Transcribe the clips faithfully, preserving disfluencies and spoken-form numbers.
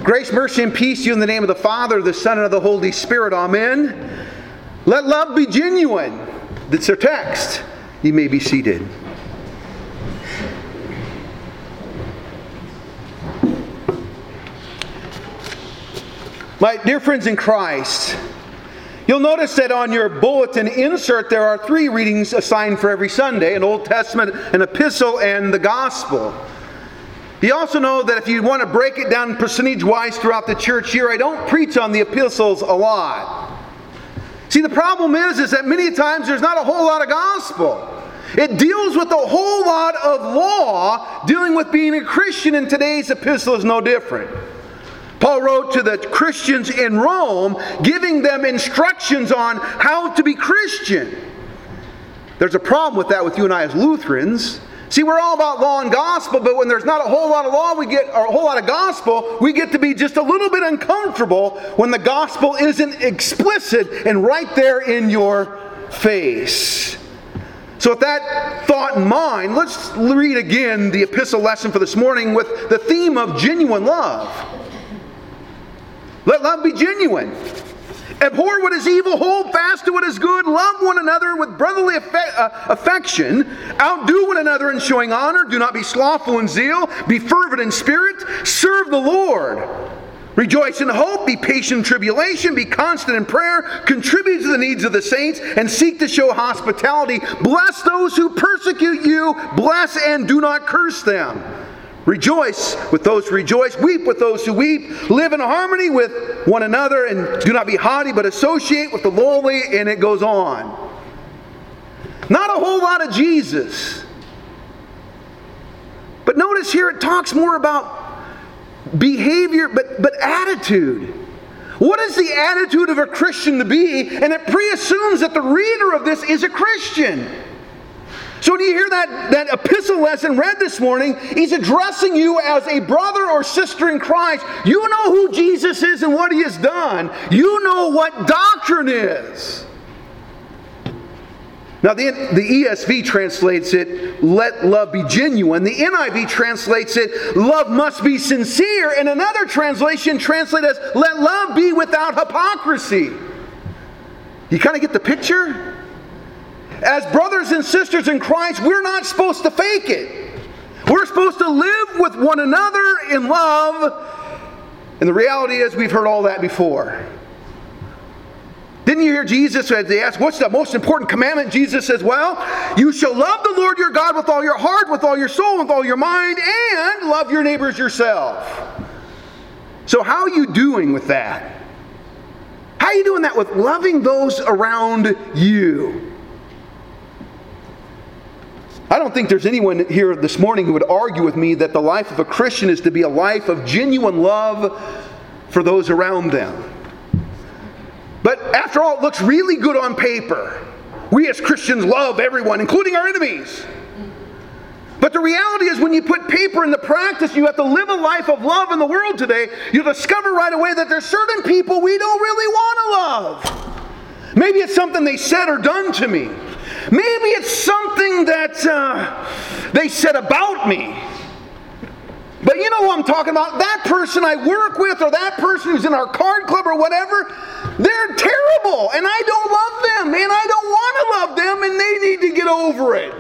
Grace, mercy, and peace to you in the name of the Father, the Son, and of the Holy Spirit. Amen. Let love be genuine. That's our text. You may be seated. My dear friends in Christ, you'll notice that on your bulletin insert there are three readings assigned for every Sunday: an Old Testament, an epistle, and the Gospel. You also know that if you want to break it down percentage-wise throughout the church year, I don't preach on the epistles a lot. See, the problem is, is that many times there's not a whole lot of gospel. It deals with a whole lot of law. Dealing with being a Christian in today's epistle is no different. Paul wrote to the Christians in Rome, giving them instructions on how to be Christian. There's a problem with that with you and I as Lutherans. See, we're all about law and gospel, but when there's not a whole lot of law, we get or a whole lot of gospel, we get to be just a little bit uncomfortable when the gospel isn't explicit and right there in your face. So with that thought in mind, let's read again the epistle lesson for this morning with the theme of genuine love. Let love be genuine. Abhor what is evil, hold fast to what is good, love one another with brotherly affe- uh, affection, outdo one another in showing honor, do not be slothful in zeal, be fervent in spirit, serve the Lord. Rejoice in hope, be patient in tribulation, be constant in prayer, contribute to the needs of the saints, and seek to show hospitality. Bless those who persecute you, bless and do not curse them. Rejoice with those who rejoice, weep with those who weep, live in harmony with one another, and do not be haughty, but associate with the lowly, and it goes on. Not a whole lot of Jesus. But notice here it talks more about behavior, but, but attitude. What is the attitude of a Christian to be? And it preassumes that the reader of this is a Christian. So when you hear that, that epistle lesson read this morning, he's addressing you as a brother or sister in Christ. You know who Jesus is and what he has done. You know what doctrine is. Now the, the E S V translates it, let love be genuine. The N I V translates it, love must be sincere. And another translation translates it as, let love be without hypocrisy. You kind of get the picture? As brothers and sisters in Christ, we're not supposed to fake it. We're supposed to live with one another in love. And the reality is, we've heard all that before. Didn't you hear Jesus, as they asked, what's the most important commandment? Jesus says, well, you shall love the Lord your God with all your heart, with all your soul, with all your mind, and love your neighbors yourself. So how are you doing with that? How are you doing that with loving those around you? I don't think there's anyone here this morning who would argue with me that the life of a Christian is to be a life of genuine love for those around them. But after all, it looks really good on paper. We as Christians love everyone, including our enemies. But the reality is, when you put paper into practice, you have to live a life of love in the world today. You'll discover right away that there's certain people we don't really want to love. Maybe it's something they said or done to me. Maybe it's something that uh, they said about me. But you know who I'm talking about? That person I work with, or that person who's in our card club or whatever, they're terrible, and I don't love them, and I don't want to love them, and they need to get over it.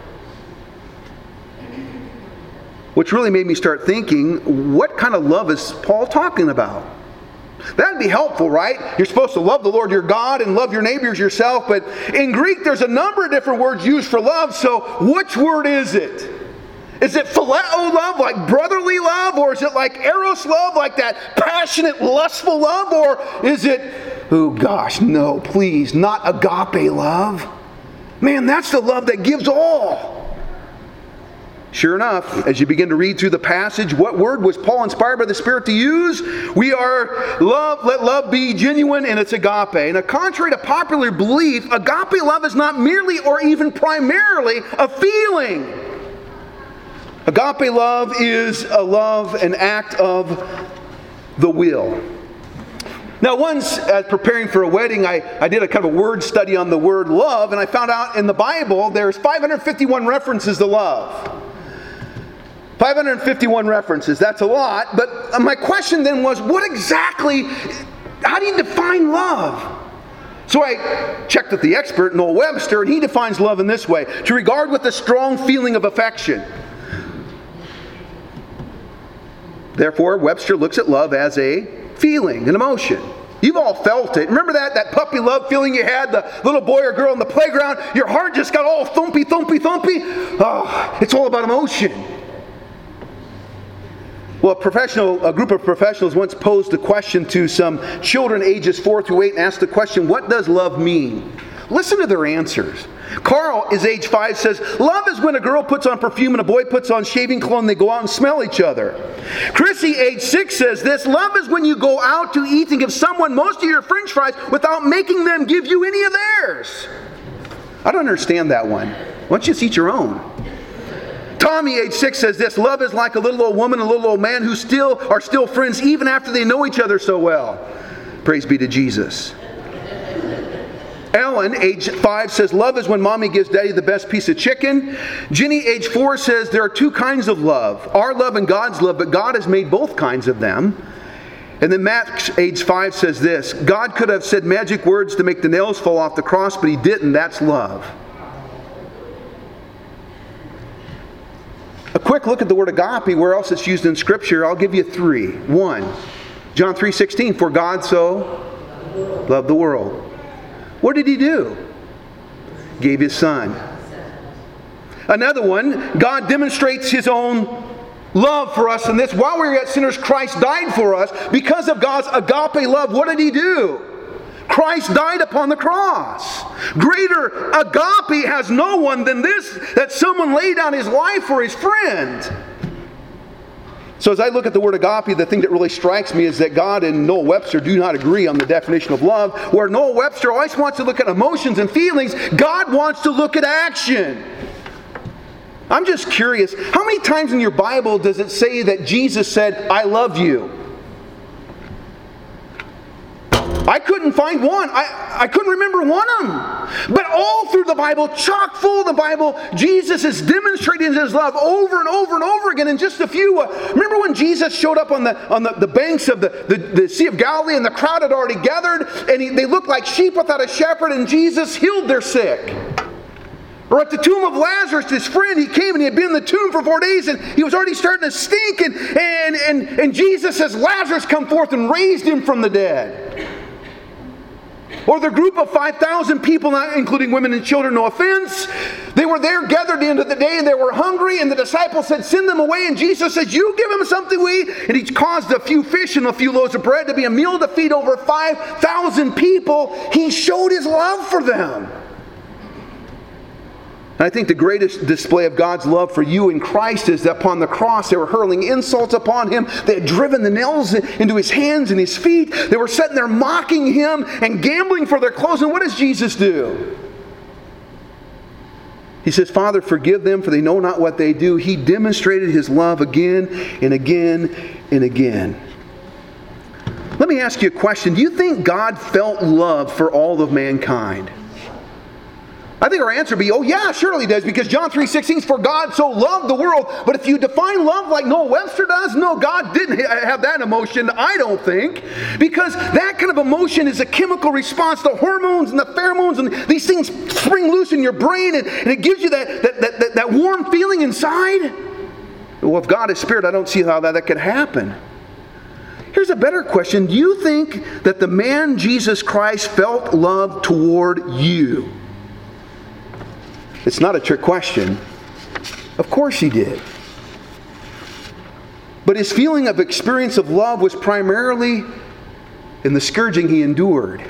Which really made me start thinking, what kind of love is Paul talking about? That'd be helpful, right? You're supposed to love the Lord your God and love your neighbors yourself, but in Greek there's a number of different words used for love, so which word is it? Is it phileo love, like brotherly love, or is it like eros love, like that passionate, lustful love, or is it, oh gosh, no, please, not agape love? Man, that's the love that gives all. Sure enough, as you begin to read through the passage, what word was Paul inspired by the Spirit to use? We are love, let love be genuine, and it's agape. And contrary to popular belief, agape love is not merely or even primarily a feeling. Agape love is a love, an act of the will. Now once, as preparing for a wedding, I, I did a kind of a word study on the word love, and I found out in the Bible there's five hundred fifty-one references to love. five hundred fifty-one references, that's a lot. But my question then was, what exactly, how do you define love? So I checked with the expert, Noel Webster, and he defines love in this way: to regard with a strong feeling of affection. Therefore, Webster looks at love as a feeling, an emotion. You've all felt it. Remember that, that puppy love feeling you had, the little boy or girl in the playground? Your heart just got all thumpy, thumpy, thumpy. Oh, it's all about emotion. Well, a professional, a group of professionals once posed a question to some children ages four through eight and asked the question, what does love mean? Listen to their answers. Carl is age five, says, love is when a girl puts on perfume and a boy puts on shaving cologne and they go out and smell each other. Chrissy, age six, says this, love is when you go out to eat and give someone most of your french fries without making them give you any of theirs. I don't understand that one. Why don't you just eat your own? Tommy, age six, says this, love is like a little old woman and a little old man who still are still friends even after they know each other so well. Praise be to Jesus. Ellen, age five, says, love is when mommy gives daddy the best piece of chicken. Jenny, age four, says, there are two kinds of love, our love and God's love, but God has made both kinds of them. And then Max, age five, says this, God could have said magic words to make the nails fall off the cross, but he didn't. That's love. A quick look at the word agape, where else it's used in Scripture. I'll give you three. One, John three sixteen, for God so loved the world. What did he do? Gave his son. Another one, God demonstrates his own love for us in this. While we were yet sinners, Christ died for us. Because of God's agape love, what did he do? Christ died upon the cross. Greater agape has no one than this, that someone laid down his life for his friend. So as I look at the word agape, the thing that really strikes me is that God and Noel Webster do not agree on the definition of love. Where Noel Webster always wants to look at emotions and feelings, God wants to look at action. I'm just curious, how many times in your Bible does it say that Jesus said, I love you? I couldn't find one. I, I couldn't remember one of them. But all through the Bible, chock full of the Bible, Jesus is demonstrating his love over and over and over again. In just a few, uh, remember when Jesus showed up on the on the, the banks of the, the, the Sea of Galilee and the crowd had already gathered and he, they looked like sheep without a shepherd and Jesus healed their sick. Or at the tomb of Lazarus, his friend, he came and he had been in the tomb for four days and he was already starting to stink and, and, and, and Jesus says, Lazarus, come forth, and raised him from the dead. Or the group of five thousand people, not including women and children, no offense. They were there gathered at the end of the day and they were hungry and the disciples said, send them away. And Jesus says, you give them something to eat. And he caused a few fish and a few loaves of bread to be a meal to feed over five thousand people. He showed his love for them. And I think the greatest display of God's love for you in Christ is that upon the cross they were hurling insults upon him. They had driven the nails into his hands and his feet. They were sitting there mocking him and gambling for their clothes. And what does Jesus do? He says, Father, forgive them, for they know not what they do. He demonstrated his love again and again and again. Let me ask you a question. Do you think God felt love for all of mankind? I think our answer would be, oh yeah, surely he does, because John three sixteen is for God so loved the world. But if you define love like Noel Webster does, no, God didn't have that emotion, I don't think. Because that kind of emotion is a chemical response to hormones and the pheromones, and these things spring loose in your brain, and, and it gives you that, that, that, that, that warm feeling inside. Well, if God is spirit, I don't see how that, that could happen. Here's a better question. Do you think that the man Jesus Christ felt love toward you? It's not a trick question. Of course he did. But his feeling of experience of love was primarily in the scourging he endured.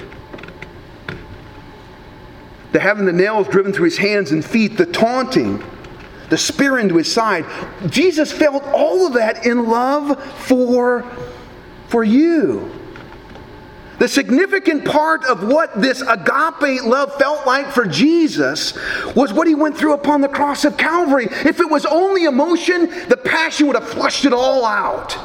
The having the nails driven through his hands and feet, the taunting, the spear into his side. Jesus felt all of that in love for, for you. The significant part of what this agape love felt like for Jesus was what he went through upon the cross of Calvary. If it was only emotion, the passion would have flushed it all out.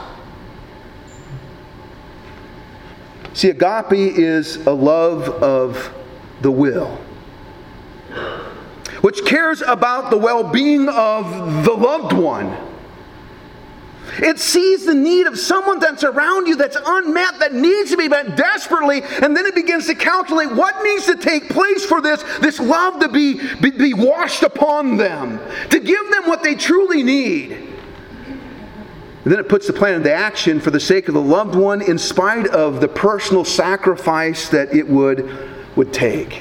See, agape is a love of the will, which cares about the well-being of the loved one. It sees the need of someone that's around you that's unmet, that needs to be met desperately, and then it begins to calculate what needs to take place for this, this love to be, be, be washed upon them, to give them what they truly need. And then it puts the plan into action for the sake of the loved one in spite of the personal sacrifice that it would, would take.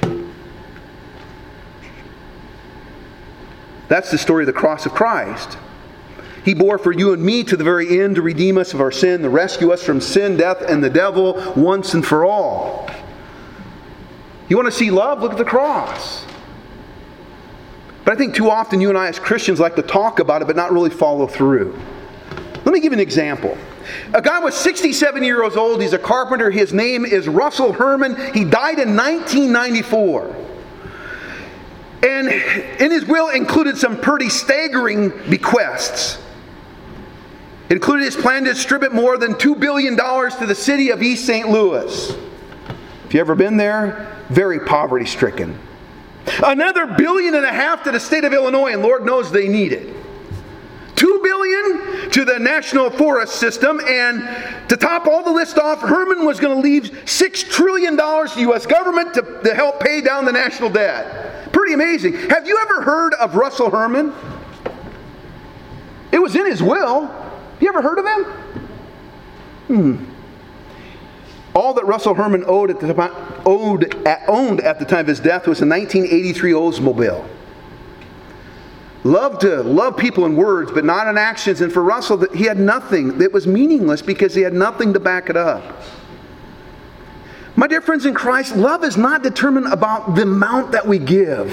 That's the story of the cross of Christ. He bore for you and me to the very end to redeem us of our sin, to rescue us from sin, death, and the devil once and for all. You want to see love? Look at the cross. But I think too often you and I as Christians like to talk about it but not really follow through. Let me give you an example. A guy was sixty-seven years old. He's a carpenter. His name is Russell Herman. He died in nineteen ninety-four. And in his will included some pretty staggering bequests. It included his plan to distribute more than two billion dollars to the city of East Saint Louis. If you've ever been there, very poverty-stricken. Another billion and a half to the state of Illinois, and Lord knows they need it. Two billion to the National Forest System, and to top all the list off, Herman was going to leave six trillion dollars to the U S government to, to help pay down the national debt. Pretty amazing. Have you ever heard of Russell Herman? It was in his will. Have you ever heard of him? Hmm. All that Russell Herman owed at the time, owed at, owned at the time of his death was a nineteen eighty-three Oldsmobile. Loved to love people in words, but not in actions. And for Russell, he had nothing that was meaningless because he had nothing to back it up. My dear friends in Christ, love is not determined about the amount that we give.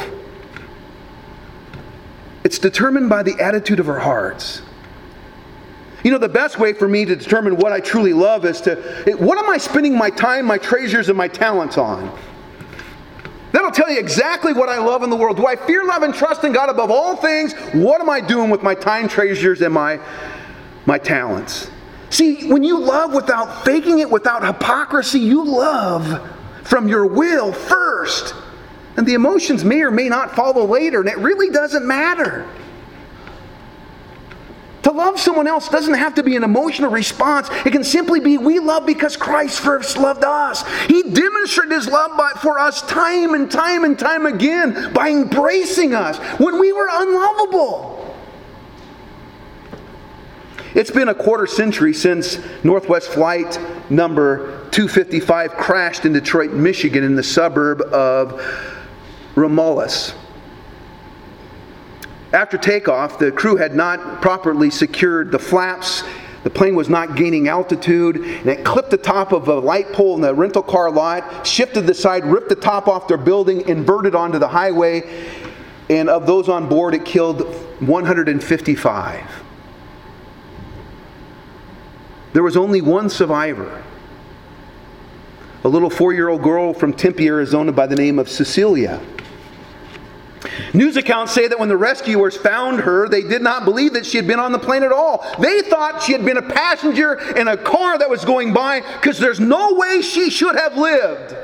It's determined by the attitude of our hearts. You know, the best way for me to determine what I truly love is to, what am I spending my time, my treasures, and my talents on? That'll tell you exactly what I love in the world. Do I fear, love, and trust in God above all things? What am I doing with my time, treasures, and my, my talents? See, when you love without faking it, without hypocrisy, you love from your will first. And the emotions may or may not follow later, and it really doesn't matter. To love someone else doesn't have to be an emotional response. It can simply be, we love because Christ first loved us. He demonstrated His love by, for us time and time and time again by embracing us when we were unlovable. It's been a quarter century since Northwest Flight number two fifty-five crashed in Detroit, Michigan in the suburb of Romulus. After takeoff, the crew had not properly secured the flaps. The plane was not gaining altitude, and it clipped the top of a light pole in the rental car lot, shifted the side, ripped the top off their building, inverted onto the highway, and of those on board, it killed one hundred fifty-five. There was only one survivor, a little four-year-old girl from Tempe, Arizona by the name of Cecilia. News accounts say that when the rescuers found her, they did not believe that she had been on the plane at all. They thought she had been a passenger in a car that was going by because there's no way she should have lived.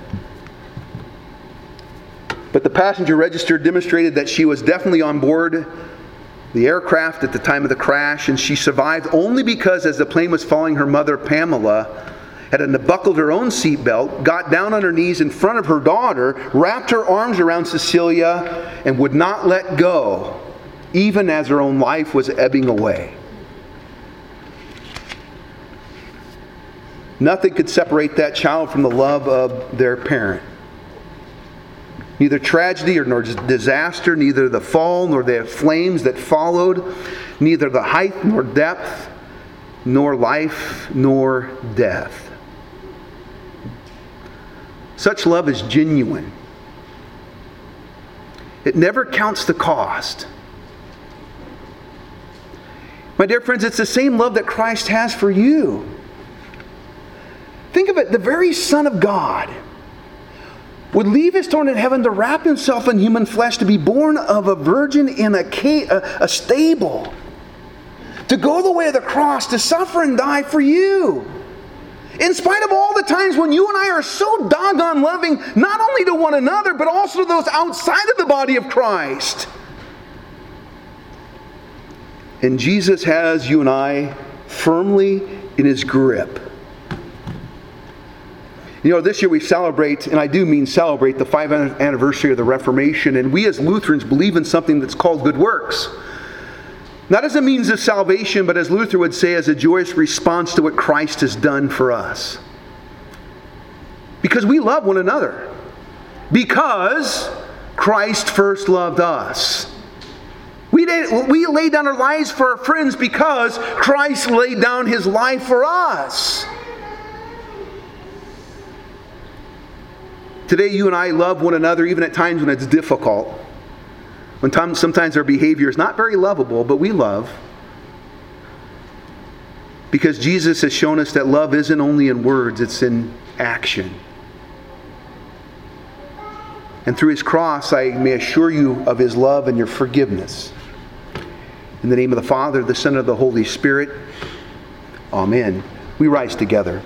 But the passenger register demonstrated that she was definitely on board the aircraft at the time of the crash, and she survived only because as the plane was falling, her mother, Pamela, had unbuckled her own seatbelt, got down on her knees in front of her daughter, wrapped her arms around Cecilia, and would not let go, even as her own life was ebbing away. Nothing could separate that child from the love of their parent. Neither tragedy nor disaster, neither the fall nor the flames that followed, neither the height nor depth, nor life nor death. Such love is genuine. It never counts the cost. My dear friends, it's the same love that Christ has for you. Think of it, the very Son of God would leave His throne in heaven to wrap Himself in human flesh, to be born of a virgin in a, cave, a, a stable, to go the way of the cross, to suffer and die for you. In spite of all the times when you and I are so doggone loving, not only to one another, but also to those outside of the body of Christ. And Jesus has you and I firmly in His grip. You know, this year we celebrate, and I do mean celebrate, the fiftieth anniversary of the Reformation, and we as Lutherans believe in something that's called good works. Not as a means of salvation, but as Luther would say, as a joyous response to what Christ has done for us. Because we love one another. Because Christ first loved us. We, did, we lay down our lives for our friends because Christ laid down His life for us. Today, you and I love one another even at times when it's difficult. When time, sometimes our behavior is not very lovable, but we love. Because Jesus has shown us that love isn't only in words, it's in action. And through His cross, I may assure you of His love and your forgiveness. In the name of the Father, the Son, and of the Holy Spirit. Amen. We rise together.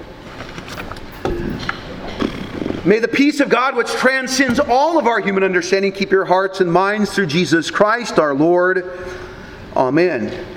May the peace of God, which transcends all of our human understanding, keep your hearts and minds through Jesus Christ our Lord. Amen.